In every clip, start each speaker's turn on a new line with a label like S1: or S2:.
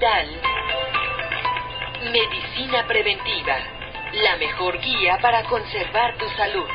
S1: Vital. Medicina preventiva, la mejor guía para conservar tu salud.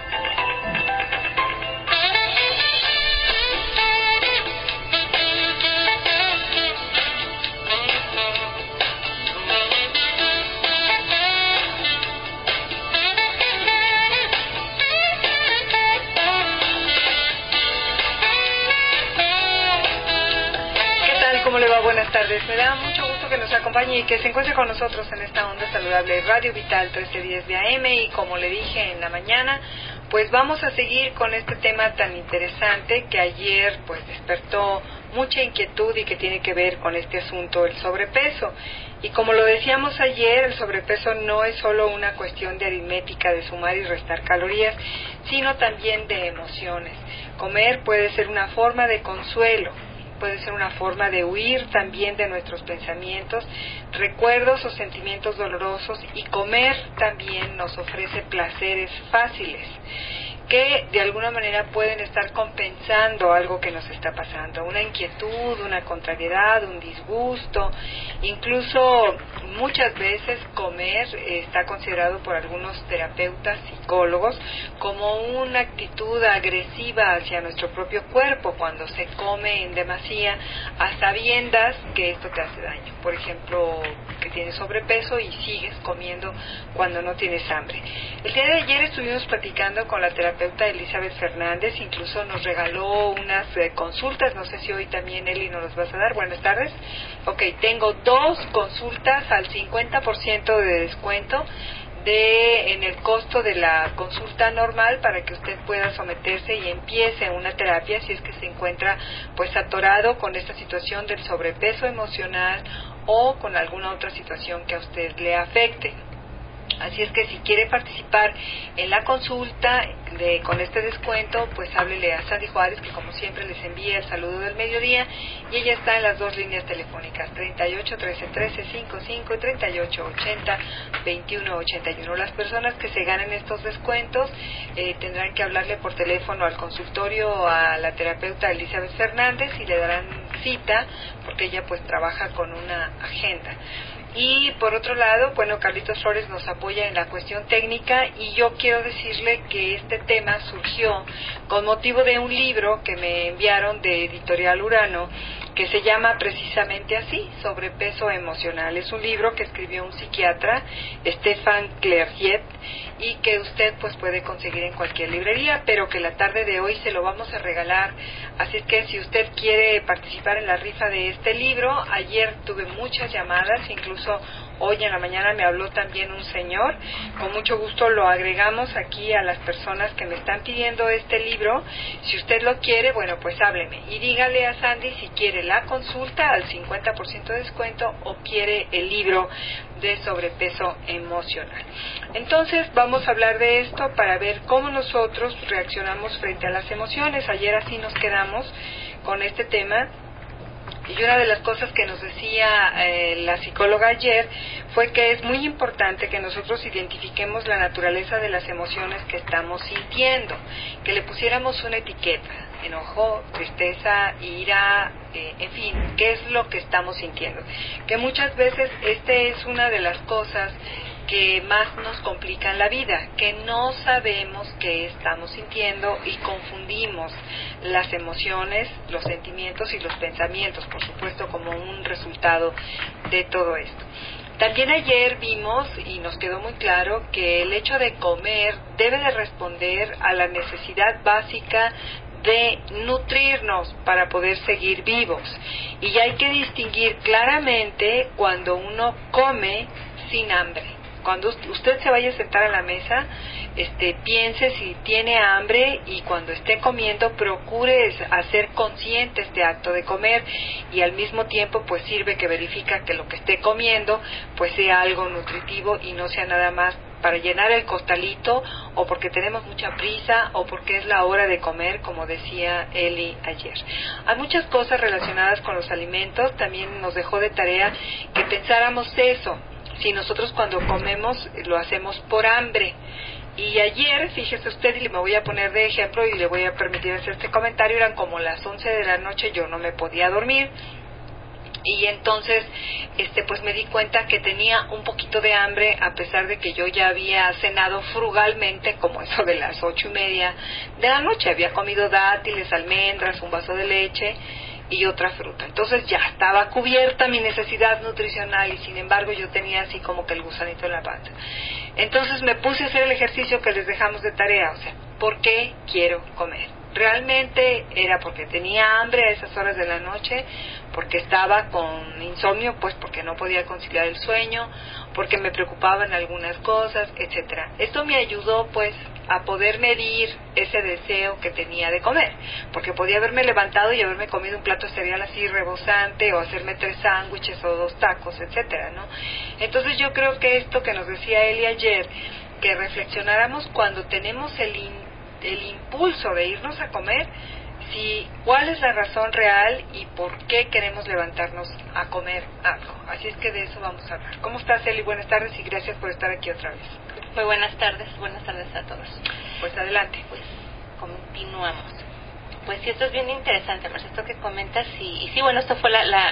S2: ¿Cómo le va? Buenas tardes. Me da mucho gusto que nos acompañe y que se encuentre con nosotros en esta onda saludable Radio Vital 1310 de AM. Y como le dije en la mañana, pues vamos a seguir con este tema tan interesante que ayer pues despertó mucha inquietud y que tiene que ver con este asunto del sobrepeso. Y como lo decíamos ayer, el sobrepeso no es solo una cuestión de aritmética, de sumar y restar calorías, sino también de emociones. Comer puede ser una forma de consuelo, puede ser una forma de huir también de nuestros pensamientos, recuerdos o sentimientos dolorosos, y comer también nos ofrece placeres fáciles que de alguna manera pueden estar compensando algo que nos está pasando, una inquietud, una contrariedad, un disgusto. Incluso muchas veces comer está considerado por algunos terapeutas, psicólogos, como una actitud agresiva hacia nuestro propio cuerpo cuando se come en demasía a sabiendas que esto te hace daño. Por ejemplo, que tienes sobrepeso y sigues comiendo cuando no tienes hambre. El día de ayer estuvimos platicando con la terapeuta Elizabeth Fernández, incluso nos regaló unas consultas, no sé si hoy también Eli nos las vas a dar. Buenas tardes. Ok, tengo 2 consultas al 50% de descuento en el costo de la consulta normal, para que usted pueda someterse y empiece una terapia si es que se encuentra pues atorado con esta situación del sobrepeso emocional o con alguna otra situación que a usted le afecte. Así es que si quiere participar en la consulta con este descuento, pues háblele a Sandy Juárez, que como siempre les envía el saludo del mediodía, y ella está en las 2 líneas telefónicas, 38 13 13 55 y 38 80 21 81. Las personas que se ganen estos descuentos tendrán que hablarle por teléfono al consultorio a la terapeuta Elizabeth Fernández y le darán cita, porque ella pues trabaja con una agenda. Y por otro lado, bueno, Carlitos Flores nos apoya en la cuestión técnica, y yo quiero decirle que este tema surgió con motivo de un libro que me enviaron de Editorial Urano, que se llama precisamente así, Sobrepeso emocional. Es un libro que escribió un psiquiatra, Stefan Clerget, y que usted pues puede conseguir en cualquier librería, pero que la tarde de hoy se lo vamos a regalar. Así es que si usted quiere participar en la rifa de este libro, ayer tuve muchas llamadas, incluso hoy en la mañana me habló también un señor. Con mucho gusto lo agregamos aquí a las personas que me están pidiendo este libro. Si usted lo quiere, bueno, pues hábleme y dígale a Sandy si quiere la consulta al 50% de descuento o quiere el libro de sobrepeso emocional. Entonces vamos a hablar de esto para ver cómo nosotros reaccionamos frente a las emociones. Ayer así nos quedamos con este tema. Y una de las cosas que nos decía la psicóloga ayer fue que es muy importante que nosotros identifiquemos la naturaleza de las emociones que estamos sintiendo, que le pusiéramos una etiqueta, enojo, tristeza, ira, en fin, qué es lo que estamos sintiendo. Que muchas veces es una de las cosas que más nos complican la vida, que no sabemos qué estamos sintiendo y confundimos las emociones, los sentimientos y los pensamientos, por supuesto, como un resultado de todo esto. También ayer vimos y nos quedó muy claro que el hecho de comer debe de responder a la necesidad básica de nutrirnos para poder seguir vivos, y hay que distinguir claramente cuando uno come sin hambre. Cuando usted se vaya a sentar a la mesa, piense si tiene hambre, y cuando esté comiendo procure hacer consciente este acto de comer, y al mismo tiempo pues sirve que verifica que lo que esté comiendo pues sea algo nutritivo y no sea nada más para llenar el costalito, o porque tenemos mucha prisa, o porque es la hora de comer, como decía Eli ayer. Hay muchas cosas relacionadas con los alimentos. También nos dejó de tarea que pensáramos eso, si nosotros cuando comemos lo hacemos por hambre. Y ayer, fíjese usted, y me voy a poner de ejemplo y le voy a permitir hacer este comentario, eran como las 11 de la noche, yo no me podía dormir. Y entonces pues me di cuenta que tenía un poquito de hambre, a pesar de que yo ya había cenado frugalmente, como eso de las 8:30 de la noche. Había comido dátiles, almendras, un vaso de leche y otra fruta. Entonces ya estaba cubierta mi necesidad nutricional, y sin embargo yo tenía así como que el gusanito en la panza. Entonces me puse a hacer el ejercicio que les dejamos de tarea, o sea, ¿por qué quiero comer? Realmente era porque tenía hambre a esas horas de la noche, porque estaba con insomnio, pues porque no podía conciliar el sueño, porque me preocupaban algunas cosas, etcétera. Esto me ayudó pues a poder medir ese deseo que tenía de comer, porque podía haberme levantado y haberme comido un plato de cereal así rebosante, o hacerme 3 sándwiches o 2 tacos, etcétera, ¿no? Entonces yo creo que esto que nos decía Eli ayer, que reflexionáramos cuando tenemos el impulso de irnos a comer, si cuál es la razón real y por qué queremos levantarnos a comer algo. Así es que de eso vamos a hablar. ¿Cómo estás, Eli? Buenas tardes y gracias por estar aquí otra vez.
S3: Muy buenas tardes a todos.
S2: Pues adelante.
S3: Pues continuamos. Pues sí, esto es bien interesante, Marcia, esto que comentas, y sí, bueno, esto fue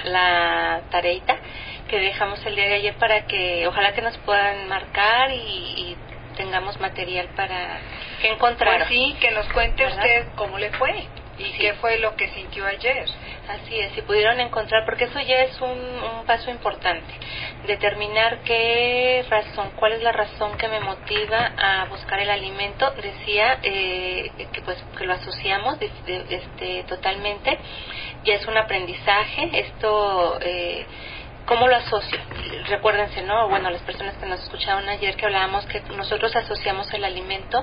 S3: la tareita que dejamos el día de ayer para que, ojalá que nos puedan marcar y tengamos material para que encontrar.
S2: Pues sí, que nos cuente, ¿verdad?, usted cómo le fue y sí, qué fue lo que sintió ayer.
S3: Así es, si pudieron encontrar, porque eso ya es un paso importante, determinar cuál es la razón que me motiva a buscar el alimento. Decía que lo asociamos totalmente, ya es un aprendizaje, esto... ¿Cómo lo asocio? Recuérdense, ¿no? Bueno, las personas que nos escucharon ayer, que hablábamos que nosotros asociamos el alimento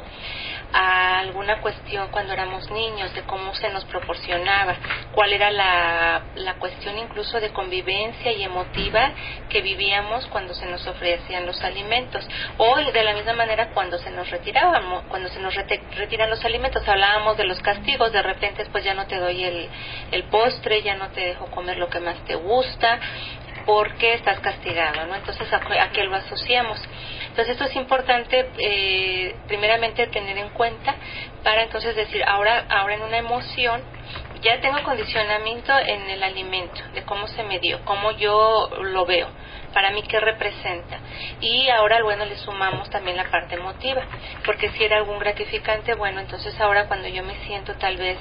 S3: a alguna cuestión cuando éramos niños, de cómo se nos proporcionaba, cuál era la cuestión incluso de convivencia y emotiva que vivíamos cuando se nos ofrecían los alimentos, o de la misma manera cuando se nos retirábamos, cuando se nos retiran los alimentos. Hablábamos de los castigos, de repente pues ya no te doy el postre, ya no te dejo comer lo que más te gusta, porque estás castigado, ¿no? Entonces, ¿a qué lo asociamos? Entonces, esto es importante, primeramente, tener en cuenta, para entonces decir, ahora en una emoción, ya tengo condicionamiento en el alimento, de cómo se me dio, cómo yo lo veo, para mí qué representa, y ahora, bueno, le sumamos también la parte emotiva, porque si era algún gratificante, bueno, entonces ahora cuando yo me siento tal vez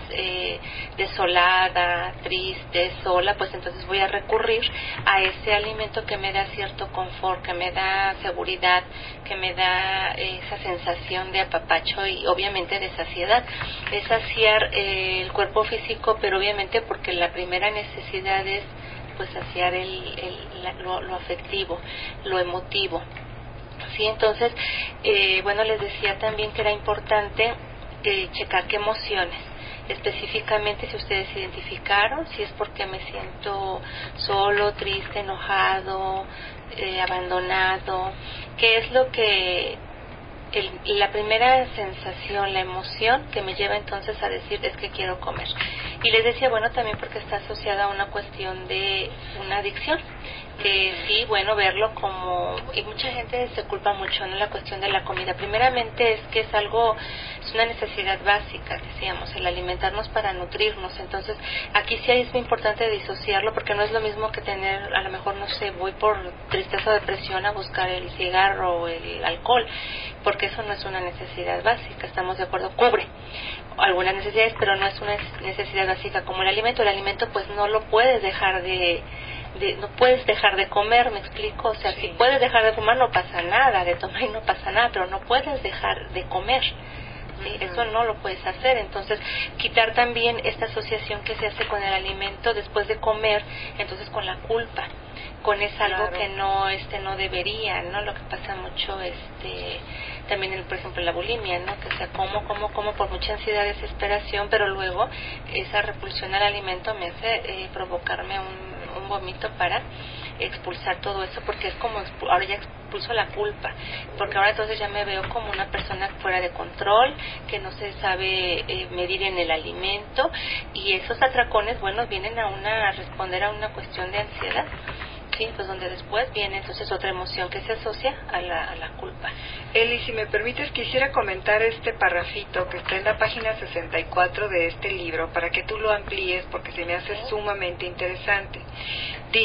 S3: desolada, triste, sola, pues entonces voy a recurrir a ese alimento que me da cierto confort, que me da seguridad, que me da esa sensación de apapacho y obviamente de saciedad. Es saciar el cuerpo físico, pero obviamente porque la primera necesidad es pues saciar lo afectivo, lo emotivo. Sí, entonces, bueno, les decía también que era importante checar qué emociones, específicamente si ustedes identificaron, si es porque me siento solo, triste, enojado, abandonado, qué es lo que la primera sensación, la emoción que me lleva entonces a decir es que quiero comer. Y les decía, bueno, también porque está asociada a una cuestión de una adicción, que sí, bueno, verlo como, y mucha gente se culpa mucho en la cuestión de la comida. Primeramente es que es una necesidad básica, decíamos, el alimentarnos para nutrirnos. Entonces, aquí sí es muy importante disociarlo, porque no es lo mismo que tener, a lo mejor, no sé, voy por tristeza o depresión a buscar el cigarro o el alcohol, porque eso no es una necesidad básica, estamos de acuerdo, cubre algunas necesidades, pero no es una necesidad básica como el alimento. El alimento pues no lo puedes dejar no puedes dejar de comer, ¿me explico? O sea, sí, si puedes dejar de fumar no pasa nada, de tomar no pasa nada, pero no puedes dejar de comer. ¿Sí? Eso no lo puedes hacer. Entonces, quitar también esta asociación que se hace con el alimento después de comer, entonces con la culpa, con es algo que no debería, ¿no? Lo que pasa mucho también por ejemplo la bulimia, ¿no? Que sea como por mucha ansiedad, desesperación, pero luego esa repulsión al alimento me hace provocarme un vómito para expulsar todo eso, porque es como ahora ya expulso la culpa, porque ahora entonces ya me veo como una persona fuera de control, que no se sabe medir en el alimento, y esos atracones, bueno, vienen a responder a una cuestión de ansiedad. Sí, pues donde después viene entonces otra emoción que se asocia a la culpa.
S2: Eli, si me permites, quisiera comentar este parrafito que está en la página 64 de este libro, para que tú lo amplíes, porque se me hace sumamente interesante. Dice,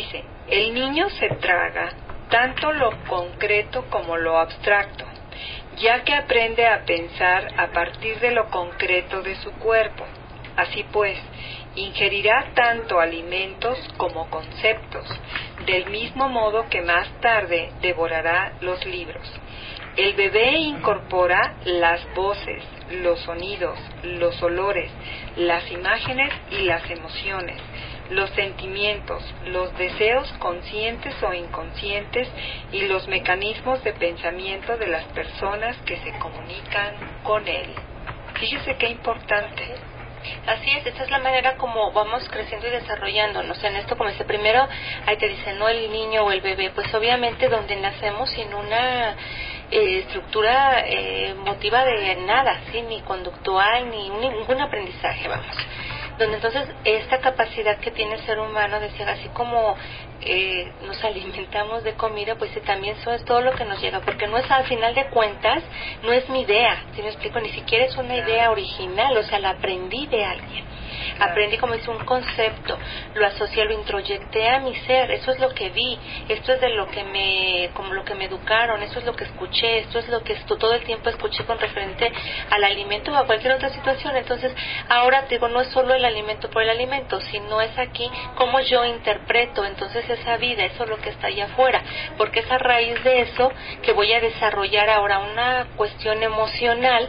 S2: El niño se traga tanto lo concreto como lo abstracto, ya que aprende a pensar a partir de lo concreto de su cuerpo. Así pues, ingerirá tanto alimentos como conceptos, del mismo modo que más tarde devorará los libros. El bebé incorpora las voces, los sonidos, los olores, las imágenes y las emociones, los sentimientos, los deseos conscientes o inconscientes y los mecanismos de pensamiento de las personas que se comunican con él. Fíjese qué importante.
S3: Así es, esa es la manera como vamos creciendo y desarrollándonos. En esto, como dice primero, ahí te dicen, no el niño o el bebé, pues obviamente donde nacemos sin una estructura motiva de nada, ¿sí? Ni conductual, ni ningún aprendizaje, vamos. Donde entonces esta capacidad que tiene el ser humano de ser así como nos alimentamos de comida, pues también eso es todo lo que nos llega, porque no es, al final de cuentas, no es mi idea, ¿sí me explico? Ni siquiera es una idea original, o sea, la aprendí de alguien. Aprendí, como dice, un concepto, lo asocié, lo introyecté a mi ser, eso es lo que vi, esto es de lo que como lo que me educaron, eso es lo que escuché, esto es lo que todo el tiempo escuché con referente al alimento o a cualquier otra situación. Entonces, ahora te digo, no es solo el alimento por el alimento, sino es aquí cómo yo interpreto entonces esa vida, eso es lo que está allá afuera, porque es a raíz de eso que voy a desarrollar ahora una cuestión emocional,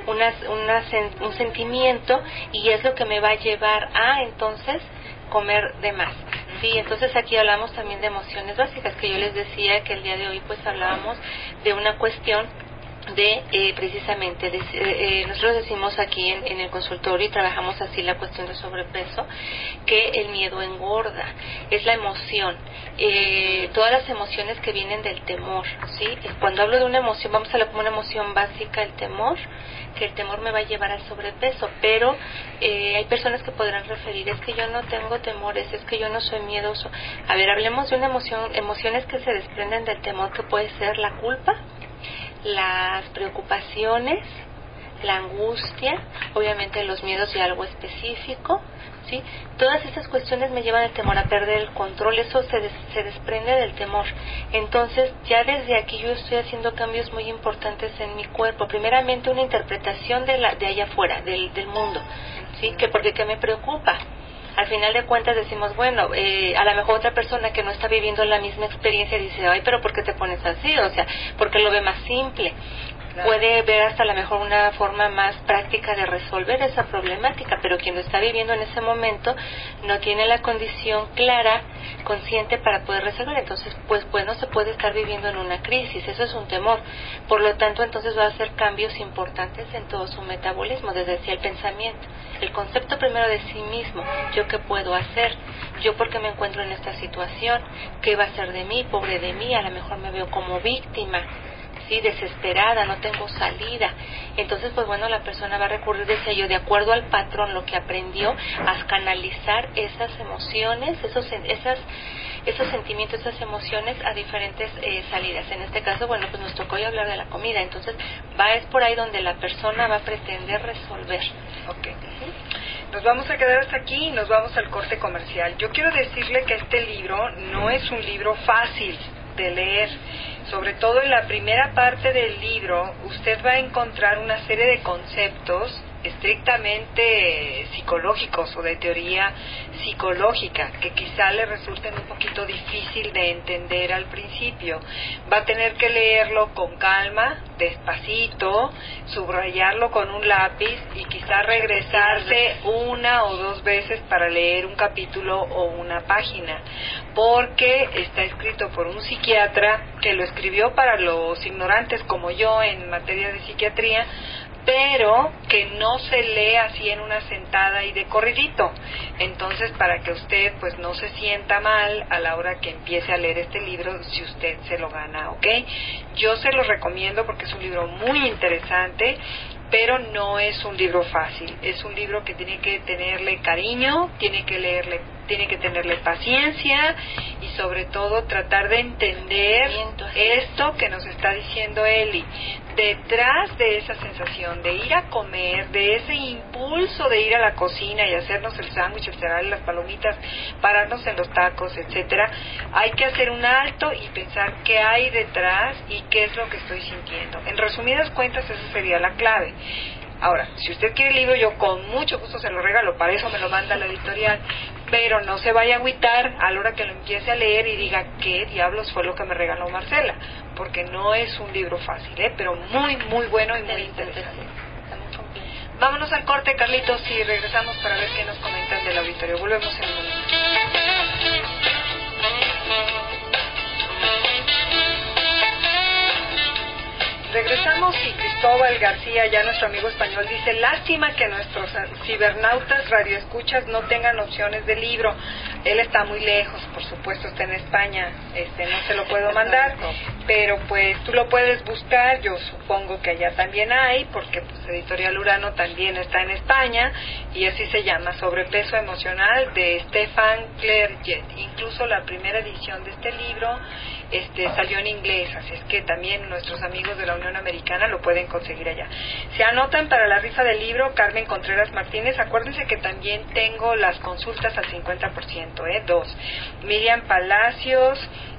S3: un sentimiento, y es lo que me va a llevar a entonces comer de más. Sí, entonces aquí hablamos también de emociones básicas, que yo les decía que el día de hoy pues hablábamos de una cuestión de precisamente nosotros decimos aquí en el consultorio y trabajamos así la cuestión de sobrepeso, que el miedo engorda, es la emoción, todas las emociones que vienen del temor, ¿sí? Cuando hablo de una emoción, vamos a hablar como una emoción básica, el temor, que el temor me va a llevar al sobrepeso, pero hay personas que podrán referir, es que yo no tengo temores, es que yo no soy miedoso. A ver, hablemos de una emoción, emociones que se desprenden del temor, que puede ser la culpa, las preocupaciones, la angustia, obviamente los miedos y algo específico, ¿sí? Todas estas cuestiones me llevan al temor, a perder el control, eso se desprende del temor. Entonces, ya desde aquí yo estoy haciendo cambios muy importantes en mi cuerpo. Primeramente, una interpretación de allá afuera, del mundo, ¿sí? ¿Qué me preocupa? Al final de cuentas decimos, bueno, a lo mejor otra persona que no está viviendo la misma experiencia dice, ay, pero ¿por qué te pones así? O sea, porque lo ve más simple. Claro. Puede ver hasta a lo mejor una forma más práctica de resolver esa problemática, pero quien lo está viviendo en ese momento no tiene la condición clara, consciente para poder resolver. Entonces, pues bueno, se puede estar viviendo en una crisis, eso es un temor. Por lo tanto, entonces va a hacer cambios importantes en todo su metabolismo, desde el pensamiento. El concepto primero de sí mismo, yo qué puedo hacer, yo por qué me encuentro en esta situación, qué va a ser de mí, pobre de mí, a lo mejor me veo como víctima, sí, desesperada, no tengo salida. Entonces, pues bueno, la persona va a recurrir, decía yo, de acuerdo al patrón, lo que aprendió, a canalizar esas emociones, esos sentimientos, esas emociones a diferentes salidas. En este caso, bueno, pues nos tocó hoy hablar de la comida. Entonces, es por ahí donde la persona va a pretender resolver.
S2: Ok. Nos vamos a quedar hasta aquí y nos vamos al corte comercial. Yo quiero decirle que este libro no es un libro fácil de leer. Sobre todo en la primera parte del libro, usted va a encontrar una serie de conceptos estrictamente psicológicos o de teoría psicológica que quizá le resulten un poquito difícil de entender al principio. Va a tener que leerlo con calma, despacito, subrayarlo con un lápiz y quizá regresarse una o dos veces para leer un capítulo o una página, porque está escrito por un psiquiatra que lo escribió para los ignorantes como yo en materia de psiquiatría, pero que no se lee así en una sentada y de corridito. Entonces, para que usted pues no se sienta mal a la hora que empiece a leer este libro, si usted se lo gana, ¿ok? Yo se lo recomiendo porque es un libro muy interesante, pero no es un libro fácil. Es un libro que tiene que tenerle cariño, tiene que tenerle paciencia y sobre todo tratar de entender esto que nos está diciendo Eli, detrás de esa sensación de ir a comer, de ese impulso de ir a la cocina y hacernos el sándwich, el cereal, las palomitas, pararnos en los tacos, etcétera, hay que hacer un alto y pensar qué hay detrás y qué es lo que estoy sintiendo. En resumidas cuentas, esa sería la clave. Ahora, si usted quiere el libro, yo con mucho gusto se lo regalo, para eso me lo manda la editorial, pero no se vaya a agüitar a la hora que lo empiece a leer y diga, ¿qué diablos fue lo que me regaló Marcela? Porque no es un libro fácil, pero muy, muy bueno y muy interesante. Vámonos al corte, Carlitos, y regresamos para ver qué nos comentan del auditorio. Volvemos en un momento. Regresamos y Cristóbal García, ya nuestro amigo español, dice, lástima que nuestros cibernautas radioescuchas no tengan opciones de libro. Él está muy lejos, por supuesto está en España, no se lo puedo mandar, pero pues tú lo puedes buscar, yo supongo que allá también hay, porque pues Editorial Urano también está en España, y así se llama, Sobrepeso Emocional, de Stefan Clerget. Incluso la primera edición de este libro salió en inglés, así es que también nuestros amigos de la Unión Americana lo pueden conseguir allá. Se anotan para la rifa del libro Carmen Contreras Martínez. Acuérdense que también tengo las consultas al 50%, 2. Miriam Palacios,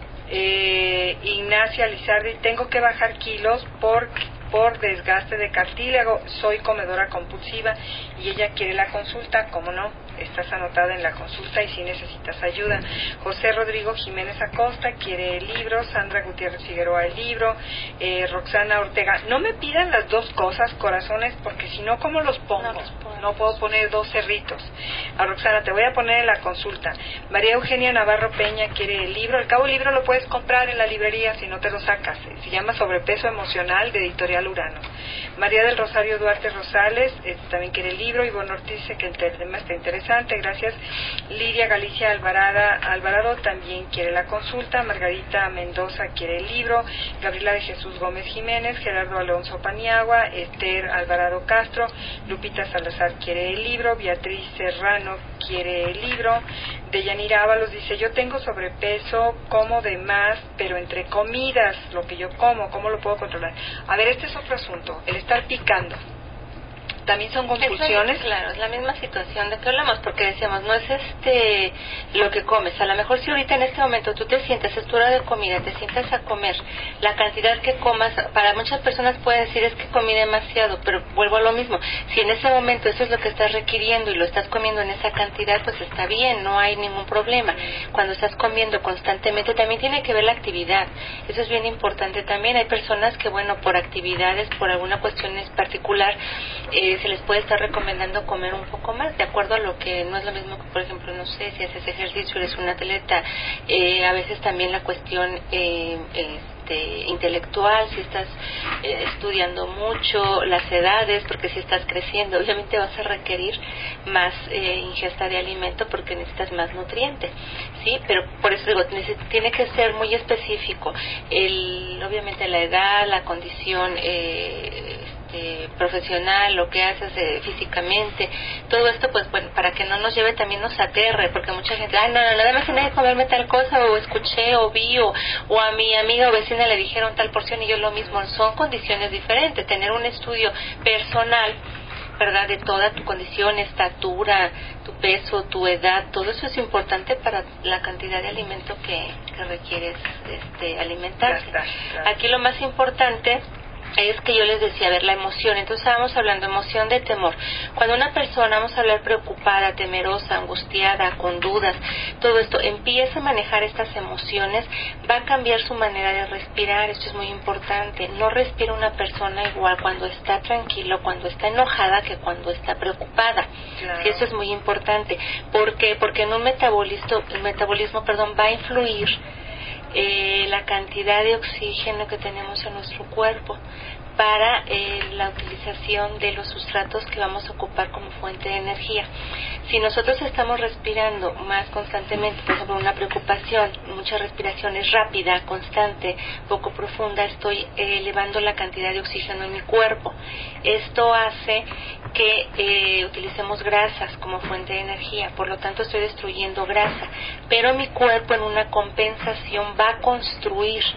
S2: Ignacia Lizardi, tengo que bajar kilos por desgaste de cartílago, soy comedora compulsiva y ella quiere la consulta. ¿Cómo no? Estás anotada en la consulta y si necesitas ayuda. José Rodrigo Jiménez Acosta quiere el libro, Sandra Gutiérrez Figueroa el libro, Roxana Ortega, no me pidan las dos cosas, corazones, porque si no, ¿cómo los pongo? No puedo poner dos cerritos. A Roxana, te voy a poner en la consulta. María Eugenia Navarro Peña quiere el libro, al cabo el libro lo puedes comprar en la librería si no te lo sacas, se llama Sobrepeso Emocional, de Editorial Urano. María del Rosario Duarte Rosales también quiere el libro. Ivonne Ortiz dice que el tema está interesante, gracias. Lidia Galicia Alvarado también quiere la consulta. Margarita Mendoza quiere el libro. Gabriela de Jesús Gómez Jiménez, Gerardo Alonso Paniagua, Esther Alvarado Castro, Lupita Salazar quiere el libro. Beatriz Serrano quiere el libro. Deyanira Ábalos dice, yo tengo sobrepeso, como de más, pero entre comidas, lo que yo como, ¿cómo lo puedo controlar? A ver, este es otro asunto, el estar picando. También son compulsiones.
S3: Claro, es la misma situación de que hablamos, porque decíamos, no es lo que comes. A lo mejor si ahorita en este momento tú te sientes, es tu hora de comida, te sientas a comer, la cantidad que comas, para muchas personas puede decir es que comí demasiado, pero vuelvo a lo mismo. Si en ese momento eso es lo que estás requiriendo y lo estás comiendo en esa cantidad, pues está bien, no hay ningún problema. Cuando estás comiendo constantemente, también tiene que ver la actividad. Eso es bien importante también. Hay personas que, bueno, por actividades, por alguna cuestión en particular, se les puede estar recomendando comer un poco más, de acuerdo a lo que no es lo mismo que, por ejemplo, no sé, si haces ejercicio, eres un atleta, a veces también la cuestión intelectual, si estás estudiando mucho, las edades, porque si estás creciendo, obviamente vas a requerir más ingesta de alimento porque necesitas más nutriente, ¿sí? Pero por eso digo, tiene que ser muy específico, obviamente la edad, la condición profesional, lo que haces físicamente, todo esto, pues bueno, para que no nos lleve, también nos aterre, porque mucha gente, no, nada más tiene que comerme tal cosa, o escuché, o vi, o a mi amiga o vecina le dijeron tal porción y yo lo mismo. Son condiciones diferentes. Tener un estudio personal, ¿verdad?, de toda tu condición, estatura, tu peso, tu edad, todo eso es importante para la cantidad de alimento que requieres alimentarse. Claro. Aquí lo más importante es que yo les decía, a ver, la emoción. Entonces estábamos hablando emoción de temor. Cuando una persona, vamos a hablar preocupada, temerosa, angustiada, con dudas, todo esto, empieza a manejar estas emociones, va a cambiar su manera de respirar. Esto es muy importante. No respira una persona igual cuando está tranquilo, cuando está enojada, que cuando está preocupada. Claro. Sí, eso es muy importante. ¿Por qué? Porque en un metabolismo, va a influir la cantidad de oxígeno que tenemos en nuestro cuerpo para la utilización de los sustratos que vamos a ocupar como fuente de energía. Si nosotros estamos respirando más constantemente, por ejemplo, una preocupación, mucha respiración es rápida, constante, poco profunda, estoy elevando la cantidad de oxígeno en mi cuerpo. Esto hace que utilicemos grasas como fuente de energía, por lo tanto estoy destruyendo grasa, pero mi cuerpo en una compensación va a construir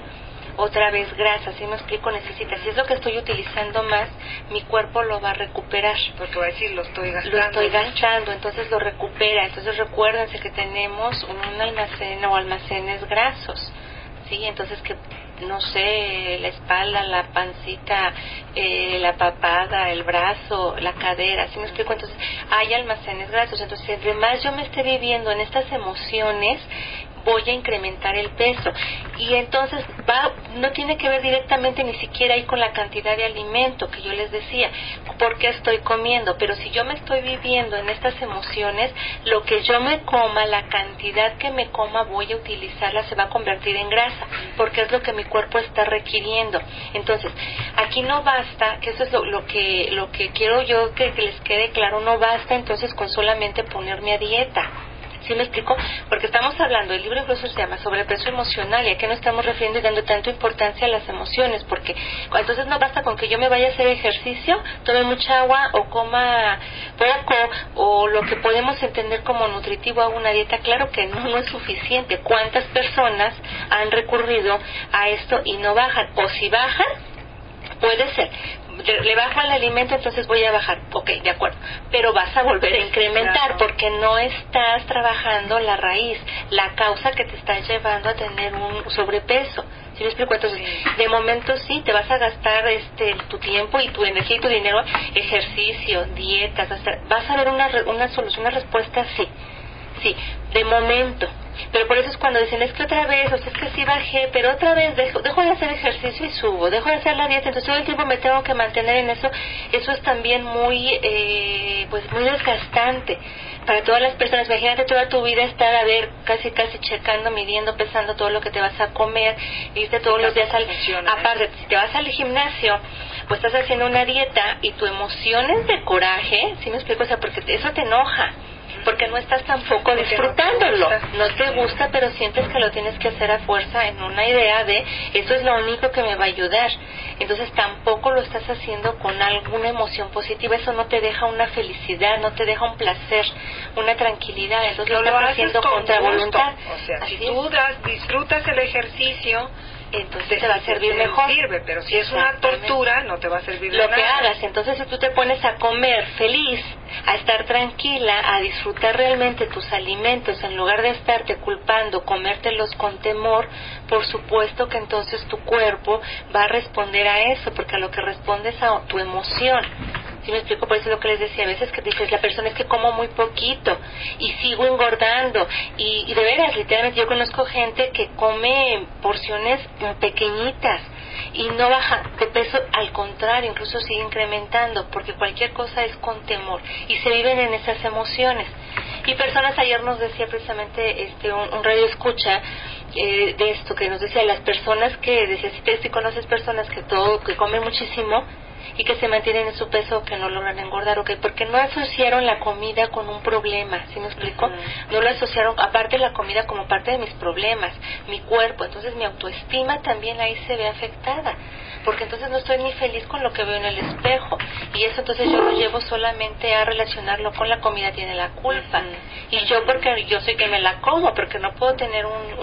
S3: otra vez grasa, ¿sí me explico? Necesita, si es lo que estoy utilizando más, mi cuerpo lo va a recuperar.
S2: Porque va a decir, lo estoy gastando.
S3: Lo estoy gastando, entonces lo recupera. Entonces recuérdense que tenemos un almacén o almacenes grasos, ¿sí? Entonces que, no sé, la espalda, la pancita, la papada, el brazo, la cadera, ¿sí me explico? Entonces hay almacenes grasos. Entonces, entre más yo me esté viviendo en estas emociones, voy a incrementar el peso. Y entonces no tiene que ver directamente ni siquiera ahí con la cantidad de alimento que yo les decía, por qué estoy comiendo, pero si yo me estoy viviendo en estas emociones, lo que yo me coma, la cantidad que me coma, voy a utilizarla, se va a convertir en grasa, porque es lo que mi cuerpo está requiriendo. Entonces, aquí no basta, que eso es lo que quiero yo que les quede claro, no basta entonces con solamente ponerme a dieta. ¿Sí me explico? Porque estamos hablando, el libro incluso se llama sobrepeso emocional, y aquí no estamos refiriendo y dando tanta importancia a las emociones, porque entonces no basta con que yo me vaya a hacer ejercicio, tome mucha agua o coma poco, o lo que podemos entender como nutritivo, hago una dieta. Claro que no es suficiente. ¿Cuántas personas han recurrido a esto y no bajan? O si bajan, puede ser, le bajo al alimento, entonces voy a bajar, ok, de acuerdo, pero vas a volver a incrementar, claro, porque no estás trabajando la raíz, la causa que te está llevando a tener un sobrepeso. ¿Sí me explico? Entonces, de momento sí, te vas a gastar tu tiempo y tu energía y tu dinero, ejercicio, dietas, vas a ver una solución, una respuesta, sí, de momento. Pero por eso es cuando dicen, es que otra vez, o sea, es que sí bajé, pero otra vez dejo de hacer ejercicio y subo, dejo de hacer la dieta, entonces todo el tiempo me tengo que mantener en eso. Eso es también muy desgastante para todas las personas. Imagínate toda tu vida estar casi checando, midiendo, pesando todo lo que te vas a comer, irte todos los días aparte, si te vas al gimnasio, pues estás haciendo una dieta y tu emoción es de coraje, ¿sí me explico? O sea, porque eso te enoja, porque no estás tampoco disfrutándolo, no te gusta, pero sientes que lo tienes que hacer a fuerza en una idea de eso es lo único que me va a ayudar. Entonces tampoco lo estás haciendo con alguna emoción positiva, eso no te deja una felicidad, no te deja un placer, una tranquilidad, entonces lo estás haciendo contra voluntad.
S2: O sea, si tú disfrutas el ejercicio,
S3: entonces te va a servir mejor.
S2: Sirve, pero si es una tortura, no te va a servir de nada.
S3: Lo que hagas, entonces si tú te pones a comer feliz, a estar tranquila, a disfrutar realmente tus alimentos, en lugar de estarte culpando, comértelos con temor, por supuesto que entonces tu cuerpo va a responder a eso, porque a lo que responde es a tu emoción. ¿Sí me explico? Por eso es lo que les decía, a veces que dices, la persona es que como muy poquito y sigo engordando, y de veras, literalmente yo conozco gente que come porciones pequeñitas y no baja de peso, al contrario, incluso sigue incrementando, porque cualquier cosa es con temor y se viven en esas emociones. Y personas, ayer nos decía precisamente un radio escucha de esto, que nos decía, las personas que, decía, si conoces personas que comen muchísimo y que se mantienen en su peso, que no logran engordar, ¿ok? Porque no asociaron la comida con un problema, ¿sí me explico? No lo asociaron, aparte la comida, como parte de mis problemas, mi cuerpo, entonces mi autoestima también ahí se ve afectada, porque entonces no estoy ni feliz con lo que veo en el espejo, y eso entonces yo lo llevo solamente a relacionarlo con la comida, tiene la culpa, y yo porque yo soy que me la como, porque no puedo tener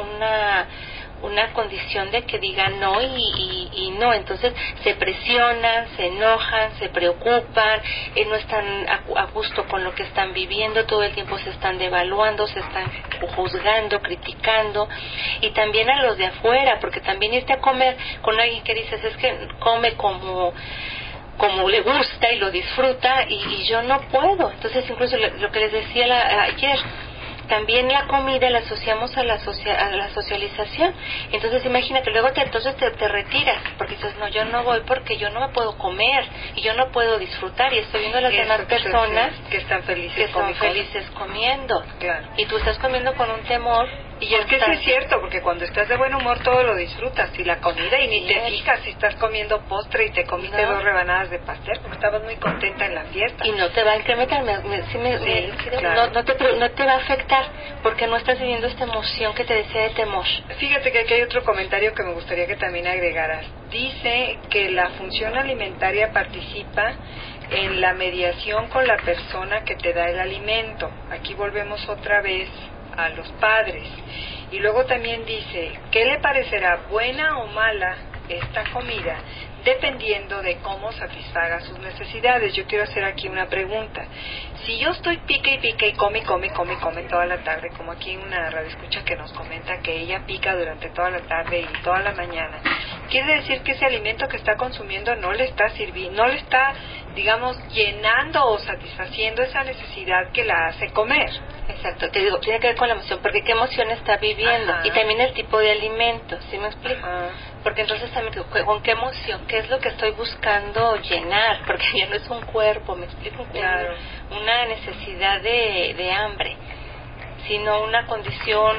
S3: una condición de que digan no y no, entonces se presionan, se enojan, se preocupan, no están a gusto con lo que están viviendo, todo el tiempo se están devaluando, se están juzgando, criticando, y también a los de afuera, porque también irte a comer con alguien que dices, es que come como le gusta y lo disfruta, y yo no puedo. Entonces incluso lo que les decía ayer, también la comida la asociamos a la socialización. Entonces imagínate, luego te retiras, porque dices, no, yo no voy porque yo no me puedo comer y yo no puedo disfrutar, y estoy viendo a las demás personas
S2: que están felices
S3: comiendo.
S2: Claro.
S3: Y tú estás comiendo con un temor.
S2: Y es que eso es cierto, porque cuando estás de buen humor todo lo disfrutas, y la comida, y ni te fijas si estás comiendo postre y te comiste 2 rebanadas de pastel porque estabas muy contenta en la fiesta.
S3: Y no te va a incrementar, claro. no te va a afectar, porque no estás viviendo esta emoción que te decía de temor.
S2: Fíjate que aquí hay otro comentario que me gustaría que también agregaras. Dice que la función alimentaria participa en la mediación con la persona que te da el alimento. Aquí volvemos otra vez a los padres, Y luego también dice, ¿qué le parecerá buena o mala esta comida? Dependiendo de cómo satisfaga sus necesidades. Yo quiero hacer aquí una pregunta. Si yo estoy pique y come toda la tarde, como aquí una radioescucha que nos comenta que ella pica durante toda la tarde y toda la mañana, quiere decir que ese alimento que está consumiendo no le está sirviendo, no le está, digamos, llenando o satisfaciendo esa necesidad que la hace comer.
S3: Exacto, te digo, tiene que ver con la emoción, porque qué emoción está viviendo.
S2: Ajá.
S3: Y también el tipo de alimento, ¿sí me explico?
S2: Ajá.
S3: Porque entonces también, con qué emoción, qué es lo que estoy buscando llenar, porque ya no es un cuerpo, me explico,
S2: Claro.
S3: una necesidad de hambre, sino una condición,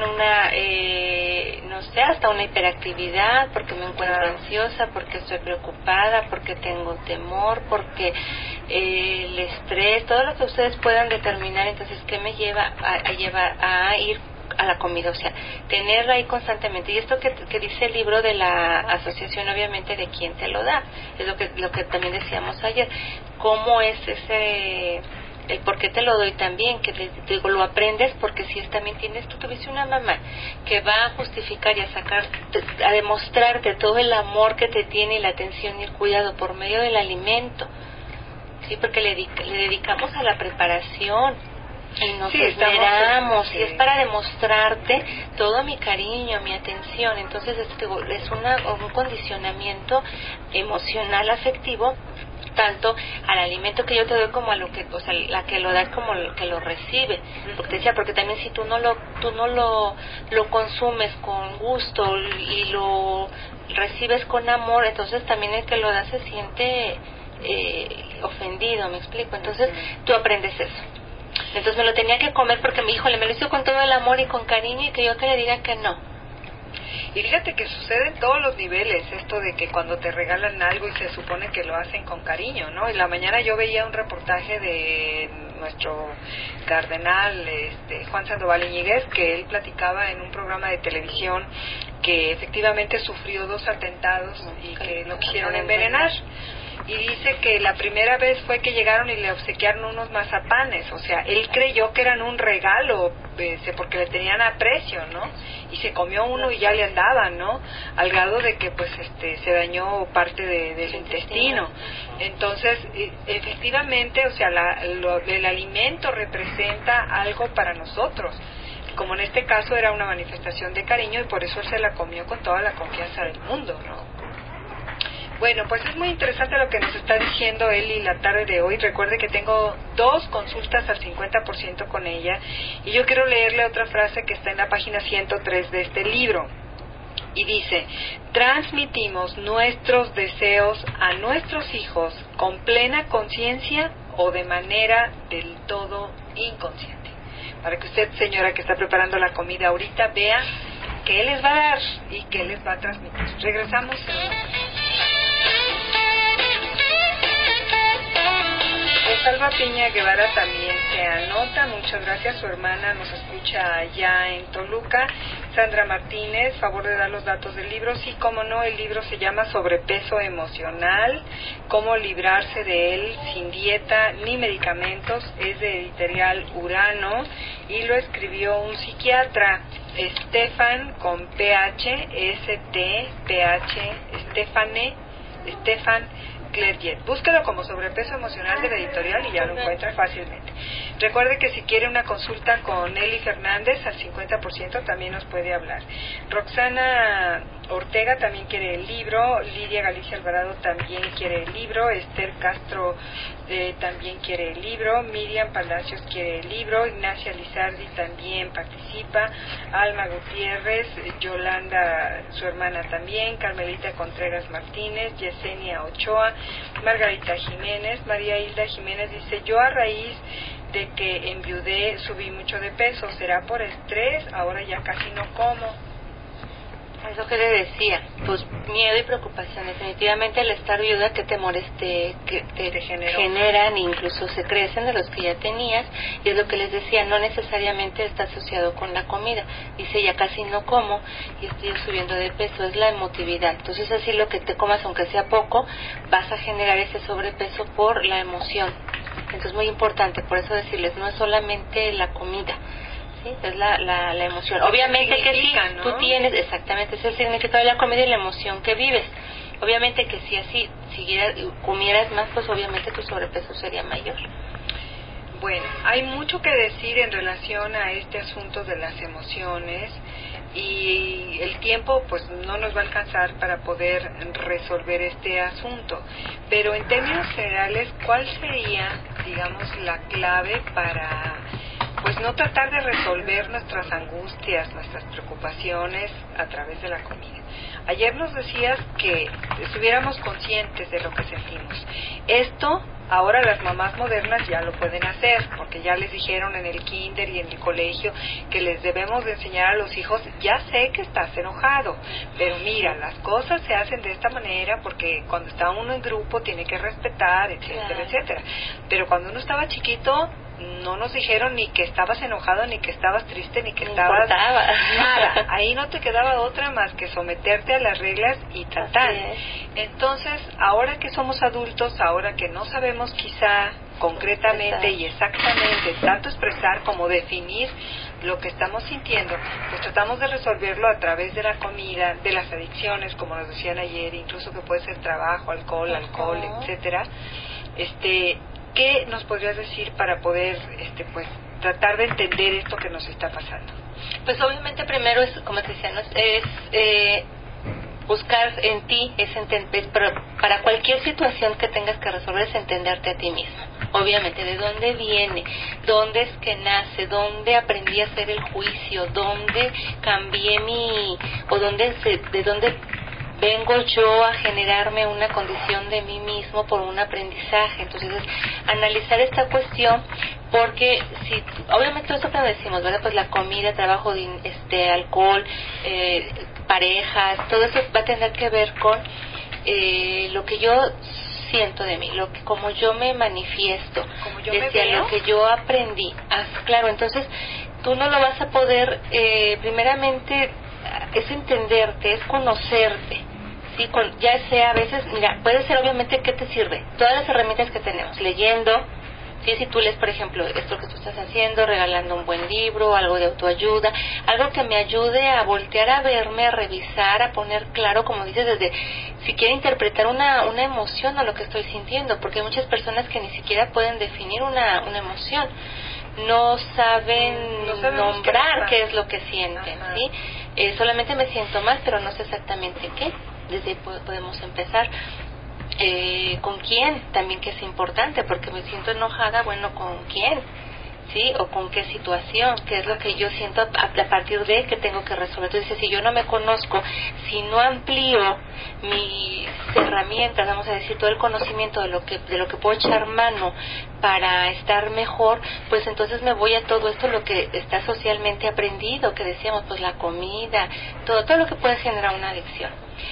S3: no sé, hasta una hiperactividad, porque me encuentro ansiosa, porque estoy preocupada, porque tengo temor, porque el estrés, todo lo que ustedes puedan determinar. Entonces, ¿qué me lleva a ir a la comida? O sea, tenerla ahí constantemente. Y esto que dice el libro de la asociación, obviamente, de quién te lo da, es lo que también decíamos ayer. ¿Cómo es el por qué te lo doy también? Que te digo, lo aprendes porque si es también tú tuviste una mamá que va a justificar y a demostrarte todo el amor que te tiene y la atención y el cuidado por medio del alimento, sí, porque le dedicamos a la preparación y nos esmeramos, y es para demostrarte todo mi cariño, mi atención. Entonces es un condicionamiento emocional, afectivo, tanto al alimento que yo te doy como a lo que, o sea, la que lo da como el que lo recibe. Porque te decía, porque también si tú no lo consumes con gusto y lo recibes con amor, entonces también el que lo da se siente ofendido, ¿me explico? Entonces tú aprendes eso. Entonces me lo tenía que comer porque me lo hizo con todo el amor y con cariño, y que yo que le diga que no.
S2: Y fíjate que sucede en todos los niveles esto de que cuando te regalan algo y se supone que lo hacen con cariño, ¿no? En la mañana yo veía un reportaje de nuestro cardenal Juan Sandoval Iñiguez, que él platicaba en un programa de televisión que efectivamente sufrió 2 atentados y que lo quisieron envenenar. Y dice que la primera vez fue que llegaron y le obsequiaron unos mazapanes, o sea, él creyó que eran un regalo, porque le tenían aprecio, ¿no? Y se comió uno y ya le andaban, ¿no? Al grado de que pues se dañó parte del intestino. Entonces, efectivamente, o sea, el alimento representa algo para nosotros. Como en este caso era una manifestación de cariño, y por eso él se la comió con toda la confianza del mundo, ¿no? Bueno, pues es muy interesante lo que nos está diciendo Eli la tarde de hoy. Recuerde que tengo 2 consultas al 50% con ella, y yo quiero leerle otra frase que está en la página 103 de este libro. Y dice: transmitimos nuestros deseos a nuestros hijos con plena conciencia o de manera del todo inconsciente. Para que usted, señora, que está preparando la comida ahorita, vea qué les va a dar y qué les va a transmitir. Regresamos en un momento. Rosalba Piña Guevara también se anota, muchas gracias. Su hermana nos escucha allá en Toluca. Sandra Martínez, favor de dar los datos del libro. Sí, cómo no, el libro se llama Sobrepeso Emocional, cómo librarse de él sin dieta ni medicamentos. Es de editorial Urano y lo escribió un psiquiatra, Stefan con PH, Stefan Clerget. Búsquelo como Sobrepeso Emocional de la editorial y ya lo encuentra fácilmente. Recuerde que si quiere una consulta con Eli Fernández al 50% también nos puede hablar. Roxana Ortega también quiere el libro, Lidia Galicia Alvarado también quiere el libro, Esther Castro también quiere el libro, Miriam Palacios quiere el libro, Ignacia Lizardi también participa, Alma Gutiérrez, Yolanda, su hermana también, Carmelita Contreras Martínez, Yesenia Ochoa, Margarita Jiménez, María Hilda Jiménez dice: yo a raíz de que enviudé subí mucho de peso, ¿será por estrés? Ahora ya casi no como.
S3: Es lo que le decía, pues miedo y preocupación. Definitivamente el estar viuda, que temores te generan, incluso se crecen de los que ya tenías, y es lo que les decía, no necesariamente está asociado con la comida. Dice: ya casi no como y estoy subiendo de peso, es la emotividad. Entonces así lo que te comas, aunque sea poco, vas a generar ese sobrepeso por la emoción. Entonces muy importante, por eso decirles, no es solamente la comida, ¿sí? Es la emoción. Obviamente que sí,
S2: ¿no?
S3: tú tienes, exactamente, es el significado de la comida y la emoción que vives. Obviamente que si así comieras más, pues obviamente tu sobrepeso sería mayor.
S2: Bueno, hay mucho que decir en relación a este asunto de las emociones y el tiempo pues no nos va a alcanzar para poder resolver este asunto, pero en términos generales, ¿cuál sería, digamos, la clave para pues no tratar de resolver nuestras angustias, nuestras preocupaciones a través de la comida? Ayer nos decías que estuviéramos conscientes de lo que sentimos. Esto ahora las mamás modernas ya lo pueden hacer, porque ya les dijeron en el kinder y en el colegio que les debemos de enseñar a los hijos, ya sé que estás enojado, pero mira, las cosas se hacen de esta manera porque cuando está uno en grupo tiene que respetar, etcétera,
S3: claro,
S2: etcétera. Pero cuando uno estaba chiquito, no nos dijeron ni que estabas enojado, ni que estabas triste, ni que estabas nada. Ahí no te quedaba otra más que someterte a las reglas y tratar. Entonces, ahora que somos adultos, ahora que no sabemos quizá concretamente y exactamente tanto expresar como definir lo que estamos sintiendo, pues tratamos de resolverlo a través de la comida, de las adicciones, como nos decían ayer, incluso que puede ser trabajo, alcohol, etcétera. ¿Qué nos podrías decir para poder pues tratar de entender esto que nos está pasando?
S3: Pues obviamente primero es, como te decía, ¿no? es buscar en ti, pero para cualquier situación que tengas que resolver es entenderte a ti mismo. Obviamente, ¿de dónde viene? ¿Dónde es que nace? ¿Dónde aprendí a hacer el juicio? ¿Dónde cambié de dónde vengo yo a generarme una condición de mí mismo por un aprendizaje? Entonces, analizar esta cuestión, porque si obviamente esto que decimos, ¿verdad? Pues la comida, trabajo, alcohol, parejas, todo eso va a tener que ver con lo que yo siento de mí, como yo me manifiesto, lo que yo aprendí. Claro, entonces tú no lo vas a poder, primeramente es entenderte, es conocerte. Sí, ya sea a veces, mira, puede ser obviamente ¿qué te sirve? Todas las herramientas que tenemos, leyendo, ¿sí? Si tú lees, por ejemplo, esto que tú estás haciendo, regalando un buen libro, algo de autoayuda, algo que me ayude a voltear a verme, a revisar, a poner claro, como dices, desde si quiero interpretar una emoción o lo que estoy sintiendo, porque hay muchas personas que ni siquiera pueden definir una emoción, no saben nombrar qué es lo que sienten, ¿sí? Solamente me siento mal, pero no sé exactamente qué. Desde ahí podemos empezar. ¿Con quién? También, que es importante, porque me siento enojada, bueno, ¿con quién? ¿Sí? ¿O con qué situación? ¿Qué es lo que yo siento a partir de que tengo que resolver? Entonces, si yo no me conozco, si no amplío mis herramientas, vamos a decir, todo el conocimiento de lo que puedo echar mano para estar mejor, pues entonces me voy a todo esto, lo que está socialmente aprendido, que decíamos, pues la comida, todo lo que puede generar una adicción.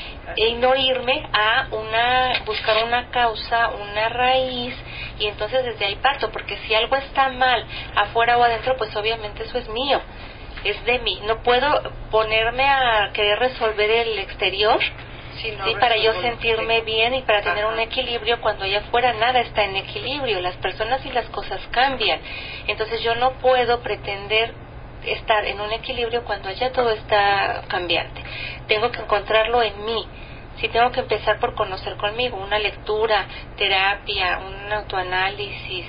S3: Y no irme a buscar una causa, una raíz, y entonces desde ahí parto, porque si algo está mal afuera o adentro, pues obviamente eso es mío, es de mí. No puedo ponerme a querer resolver el exterior, ¿sí? Para yo sentirme bien y para tener un equilibrio, cuando allá afuera nada está en equilibrio, las personas y las cosas cambian. Entonces yo no puedo pretender estar en un equilibrio cuando allá todo está cambiante. Tengo que encontrarlo en mí. Sí, tengo que empezar por conocer conmigo, una lectura, terapia, un autoanálisis,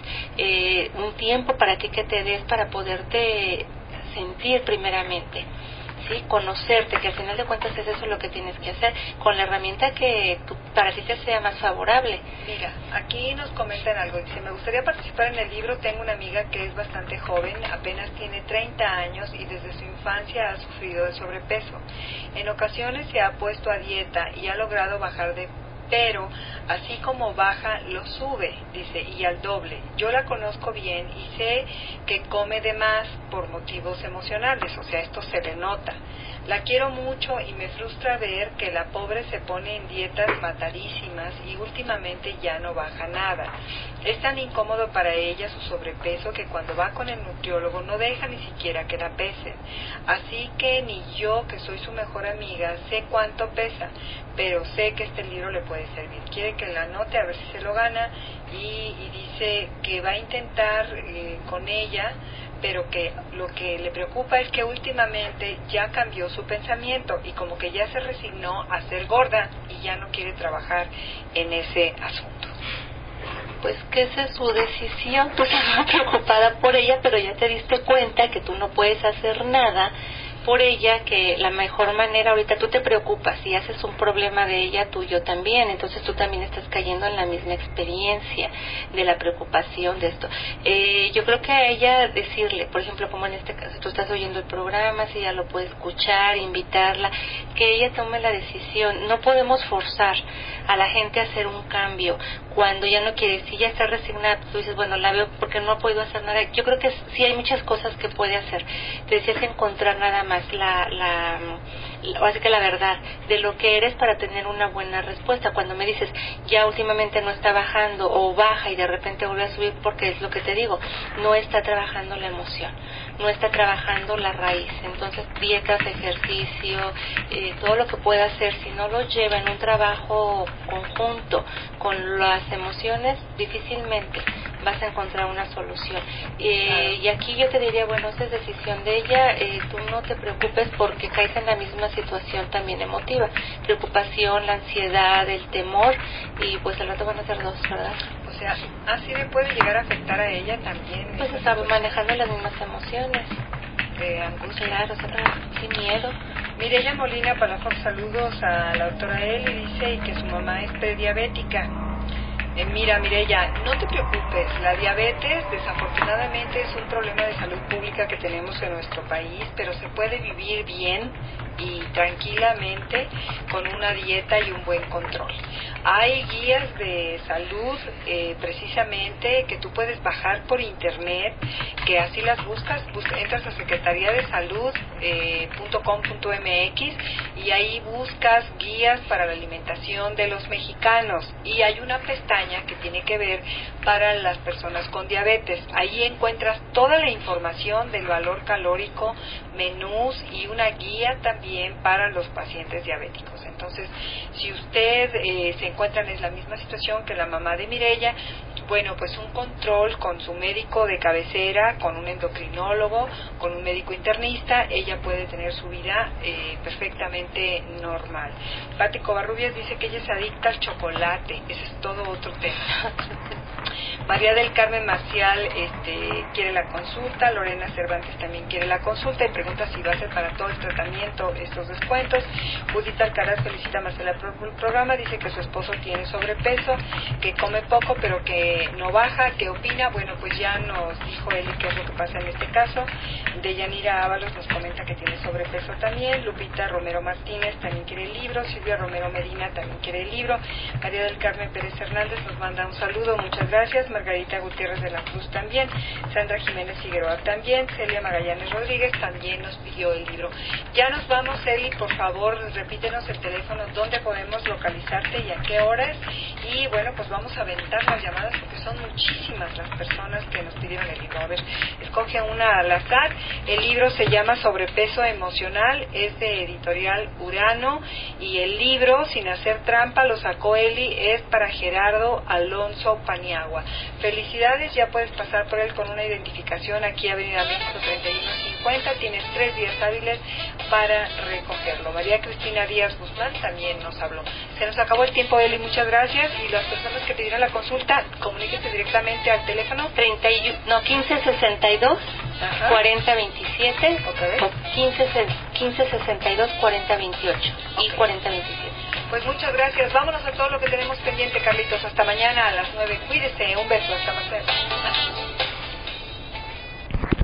S3: un tiempo para ti que te des para poderte sentir primeramente, ¿sí? Conocerte, que al final de cuentas es eso lo que tienes que hacer, con la herramienta que para ti te sea más favorable.
S2: Mira, aquí nos comentan algo, dice, me gustaría participar en el libro, tengo una amiga que es bastante joven, apenas tiene 30 años y desde su infancia ha sufrido de sobrepeso. En ocasiones se ha puesto a dieta y ha logrado bajar pero así como baja, lo sube, dice, y al doble. Yo la conozco bien y sé que come de más por motivos emocionales, o sea, esto se le nota. La quiero mucho y me frustra ver que la pobre se pone en dietas matadísimas y últimamente ya no baja nada. Es tan incómodo para ella su sobrepeso que cuando va con el nutriólogo no deja ni siquiera que la pesen. Así que ni yo, que soy su mejor amiga, sé cuánto pesa, pero sé que este libro le puede servir. Quiere que la anote a ver si se lo gana y dice que va a intentar con ella pero que lo que le preocupa es que últimamente ya cambió su pensamiento y como que ya se resignó a ser gorda y ya no quiere trabajar en ese asunto.
S3: Pues que esa es su decisión, tú estás muy preocupada por ella, pero ya te diste cuenta que tú no puedes hacer nada por ella, que la mejor manera, ahorita tú te preocupas y haces un problema de ella, tuyo también, entonces tú también estás cayendo en la misma experiencia de la preocupación de esto. Yo creo que a ella decirle, por ejemplo, como en este caso, tú estás oyendo el programa, si ella lo puede escuchar, invitarla, que ella tome la decisión. No podemos forzar a la gente a hacer un cambio cuando ya no quiere. Si ya está resignada, tú dices, bueno, la veo porque no ha podido hacer nada. Yo creo que sí hay muchas cosas que puede hacer. Te decías encontrar nada más así que la verdad de lo que eres para tener una buena respuesta. Cuando me dices, ya últimamente no está bajando o baja y de repente vuelve a subir, porque es lo que te digo, no está trabajando la emoción, no está trabajando la raíz. Entonces, dietas, ejercicio, todo lo que pueda hacer, si no lo lleva en un trabajo conjunto con las emociones, difícilmente vas a encontrar una solución. Y aquí yo te diría, bueno, esa es decisión de ella. Tú no te preocupes porque caes en la misma situación también emotiva, preocupación, la ansiedad, el temor, y pues al rato van a ser dos, ¿verdad?
S2: O sea, así le puede llegar a afectar a ella también.
S3: Pues está manejando las mismas emociones.
S2: Angustia.
S3: Claro, o sea, sin miedo.
S2: Mireya Molina Palafox, saludos a la doctora Eli, dice que su mamá es prediabética. Mira, Mireya, no te preocupes, la diabetes desafortunadamente es un problema de salud pública que tenemos en nuestro país, pero se puede vivir bien y tranquilamente con una dieta y un buen control. Hay guías de salud precisamente que tú puedes bajar por internet, que así las buscas, entras a secretariadesalud.com.mx y ahí buscas guías para la alimentación de los mexicanos y hay una pestaña que tiene que ver para las personas con diabetes. Ahí encuentras toda la información del valor calórico, menús y una guía también para los pacientes diabéticos. Entonces, si usted se encuentra en la misma situación que la mamá de Mireya, bueno, pues un control con su médico de cabecera, con un endocrinólogo, con un médico internista, ella puede tener su vida perfectamente normal. Pati Covarrubias dice que ella es adicta al chocolate, ese es todo otro tema. María del Carmen Marcial quiere la consulta, Lorena Cervantes también quiere la consulta y pregunta si va a ser para todo el tratamiento estos descuentos. Judita Alcaraz felicita a Marcela por el programa, dice que su esposo tiene sobrepeso, que come poco pero que no baja. ¿Qué opina? Bueno, pues ya nos dijo él qué es lo que pasa en este caso. Deyanira Ábalos nos comenta que tiene sobrepeso también. Lupita Romero Martínez también quiere el libro. Silvia Romero Medina también quiere el libro. María del Carmen Pérez Hernández nos manda un saludo, muchas gracias. Margarita Gutiérrez de la Cruz también. Sandra Jiménez Figueroa también. Celia Magallanes Rodríguez también nos pidió el libro. Ya nos vamos, Eli, por favor, repítenos el teléfono, dónde podemos localizarte y a qué horas. Y bueno, pues vamos a aventar las llamadas porque son muchísimas las personas que nos pidieron el libro. A ver, escoge una al azar. El libro se llama Sobrepeso Emocional, es de Editorial Urano y el libro, sin hacer trampa, lo sacó Eli, es para Gerardo Alonso Paniagua. Felicidades, ya puedes pasar por él con una identificación aquí Avenida México 3150, tienes 3 días hábiles para recogerlo. María Cristina Díaz Guzmán también nos habló. Se nos acabó el tiempo, Eli, muchas gracias, y las personas que pidieron la consulta, comuníquense directamente al teléfono
S3: 1562 4027 o 1562 4028 y 4027.
S2: Pues muchas gracias, vámonos a todo lo que tenemos pendiente, Carlitos, hasta mañana a las 9, cuídese, un beso, hasta más tarde.